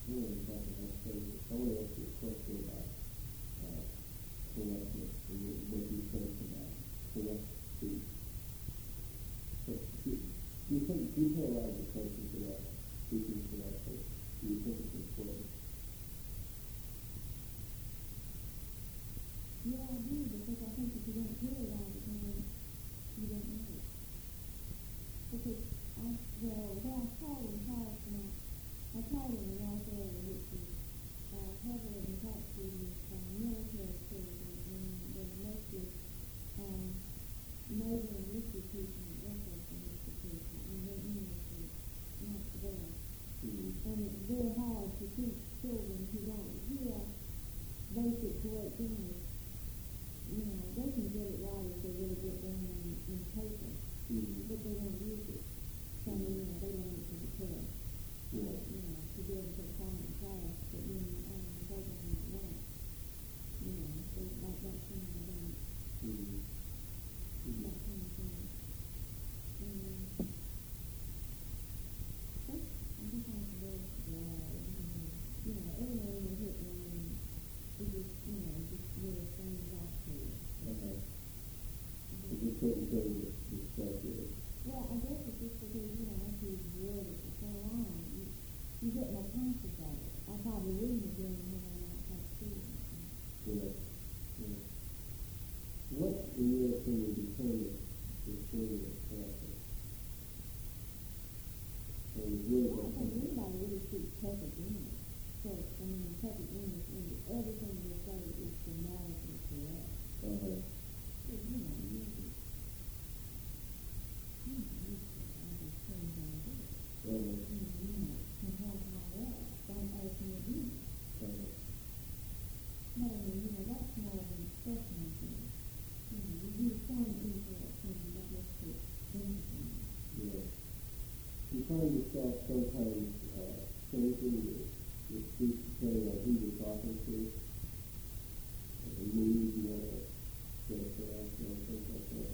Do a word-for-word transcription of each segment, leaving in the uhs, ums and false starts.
hearing about the next phase. I want to ask you a question about uh, correctness and what you think about correct speech. So, do, do you think, do you pay a lot of attention to that, speaking correctly? Do you think it's important? Yeah, I do, because I think if you don't hear it all the time, you don't know it. Because I, well, what I taught in class, and I, I taught in an art area which is uh, heavily impacted with uh, military children, and they're mostly um, naval and institution and Air Force and institution, and they're English is not the best. Mm-hmm. And it's very hard to teach children who don't hear basic correct English. You know, they can get it right if they really get down on, on paper, Mm-hmm. but they don't use it. So, you know, they learn it to the test. Yeah. You know, to be able to find in class, but then um, they don't know that. You know, they, that, that kind of thing. Mm-hmm. Mm-hmm. That kind of thing. And, um, that's, I think that's the best drive. You know, everyone will hit one, and it just, you know, just really stands out to you. Okay. So just certain things that you start with. Well, I guess it's just because, you know, after you've read it for so long, you, you get more conscious of it. I probably wouldn't have been when I'm outside school. Yeah. Yeah. What, in your opinion, determines the feeling of correctness? So it's really I what don't think anybody really speaks perfect English. So, I mean, perfect English means everything they say is grammatically correct. uh-huh. So, you know, you just, you know, you just understand how it is. Uh-huh. You know, you know, sometimes my well, don't ask me again. Uh-huh. No, I mean, you know, that's more of an expression thing. You know, you do some incorrect things that makes it interesting. Yeah. You find yourself sometimes uh, changing your, your speech depending on who you're talking to, or the mood you want to get across, and things like that.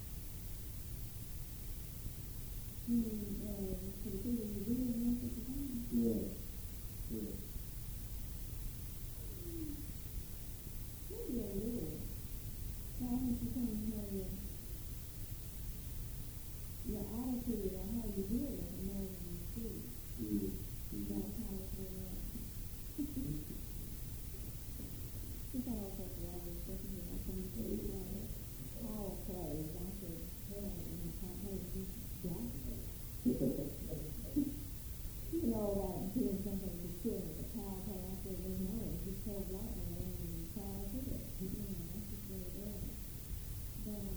You mean, uh, to the people you're dealing with at the time? Yeah. Yeah. Maybe a little. But I think you kind of know your, your attitude or how you deal with it more than you speak. Mm-hmm. Mm-hmm. That's how it's going to work. She got all sorts of others, doesn't he? Like when you say, uh, power plays, I said, hell, and it's like, hey, you got it. You know, like doing something to kill the power play, I said, well, no, it's just so lightly, and you try to do it. You know, that's just what it is. But, um,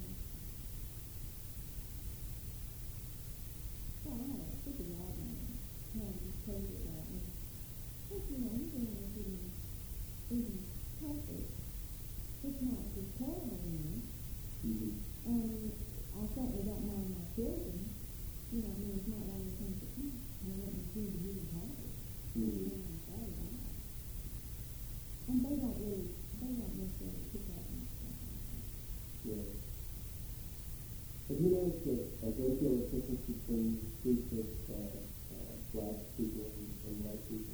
well, I don't know, it's a lot, man. You know, just crazy about me. But, you know, anything that's even, even perfect, it's not just terrible English. Mm-hmm. And I certainly don't mind my children. You know, I mean, it's not one of the things that, hmm, I let them see the beauty of it. Mm-hmm. You know, it's all right. And they don't really, they don't necessarily pick up on stuff like that. Yeah. Have you noticed that a great deal of difference between speech of uh, uh, black people and, and white people?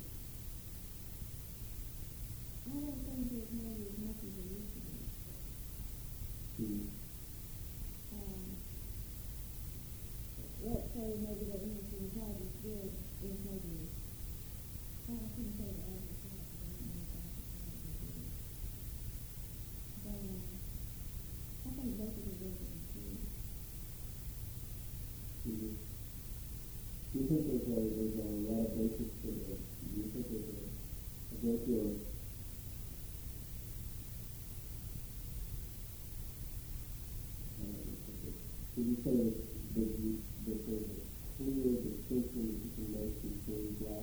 I don't think there's maybe as much as there used to be. Mm-hmm. Um, let's say maybe the English is not as good as maybe, well, I couldn't say the average white, because I don't know if the average white is good. But, um, I think both of the words are good. Mm-hmm. Do you think there's a, there's a lot of basis for the, do you think there's a, a great deal of Did you say that, you, that there's a clear distinction that you can make between black